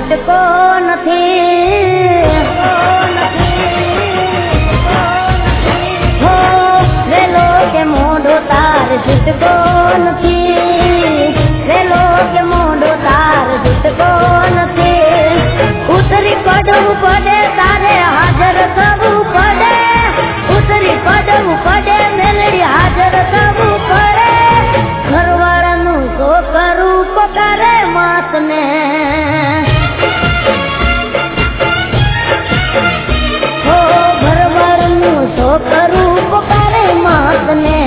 છૂટકો નથી હો વેલો કે મોઢો તાર છૂટકો નથી વેલો કે મોઢો તાર છૂટકો નથી ઉતરી પડવું પડે તારે હાજર થવું પડે ઉતરી પડવું પડે મેલડી હાજર થવું પડે ઘરવાળાનું શો કરું પકારે માતને હો ઘરવાળાનું શો કરું પકારે માતને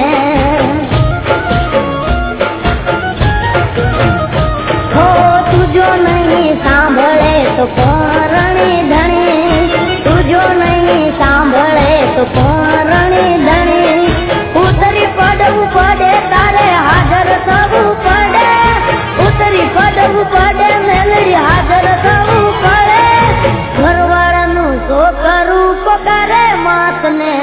હો તુજો નહીં સાંભળે તો કોરણી ધણી તુજો નહીં સાંભળે તો કોરણી ધણી ઉતરી પડવું પડે તારે હાજર થવું પડે ઉતરી પડવું પડે મેલડી હાજર થવું પડે ઘરવાળાનું શો કરું પકારે માતને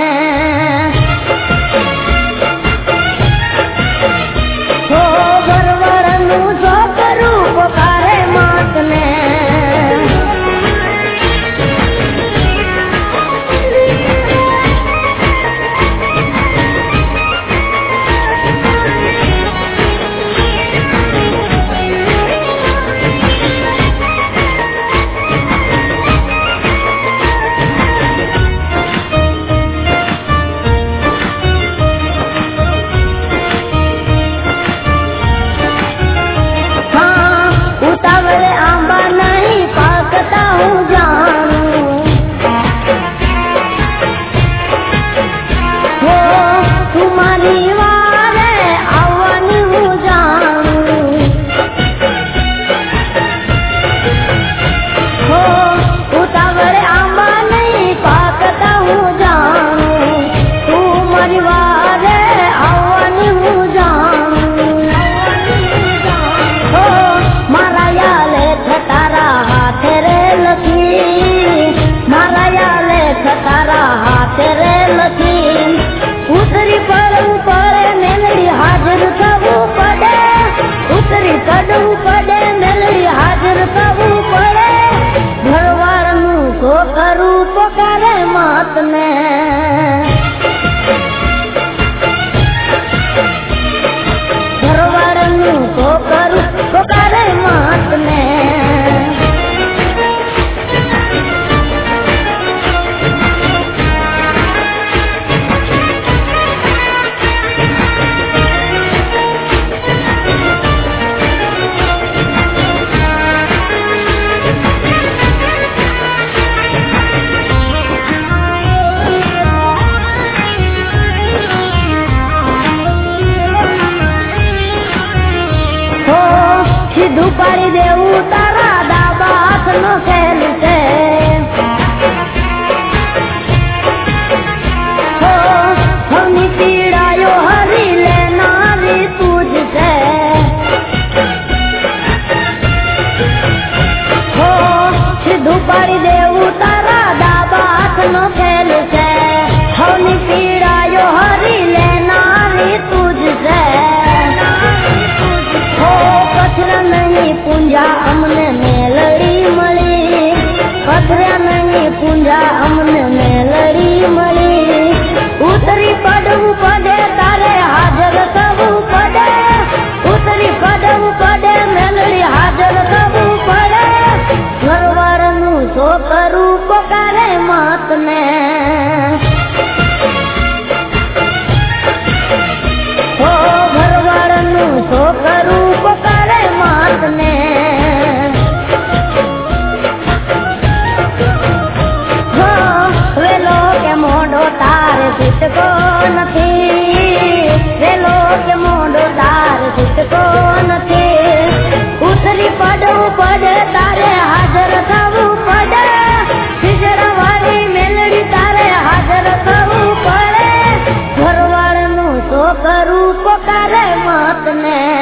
હો ઘરવાળાનું શો કરું પકારે માતને ઉતાવળે આંબા નહીં પાકતા હું જાણું હો તું મારી વારે આવવાની હું જાણું હો ઉતાવળે આંબા નહીં પાકતા હું જાણું તું મારી વારે આવવાની હું જાણું હો મારા યાલે તારા હાથે રે લખી મારા યાલે તારા હાથે રે લખી ઉતરી પડવું પડે મેલડી હાજર થવું પડે ઉતરી પડવું પડે મેલડી હાજર થવું પડે ઘરવાળાનું શો કરું પકારે માતને ઘરવાળાનું શો કરું પકારે માતને સીધું પાડી દેવું તારા ડાબા હાથનો ખેલ છે હો હમની પીડાયો હરી લેનારી તું જ છે હો સીધું પાડી દેવું તારા ડાબા હાથનો ખેલ છે હમની પીડાયો હરી લેનારી તું જ છે હો પથરા નહીં પૂંજા અમને મેલડી મળી પથરા નહીં પૂંજા અમને મેલડી મળી ઉતરી પડવું પડે તારે હાજર થવું પડે ઉતરી પડવું પડે મેલડી હાજર થવું પડે ઘરવાળાનું શો કરું પકારે માતને હો ઘરવાળાનું શો કરું પકારે માતને હો વેલો કે મોઢો તાર છૂટકો નથી વેલો કે મોઢો તાર છૂટકો નથી ઉતરી પડવું પડે તારે હાજર થવું પડે ખીજડાવાળી મેલડી તારે હાજર થવું પડે ઘરવાળાનું શો કરું પકારે માતને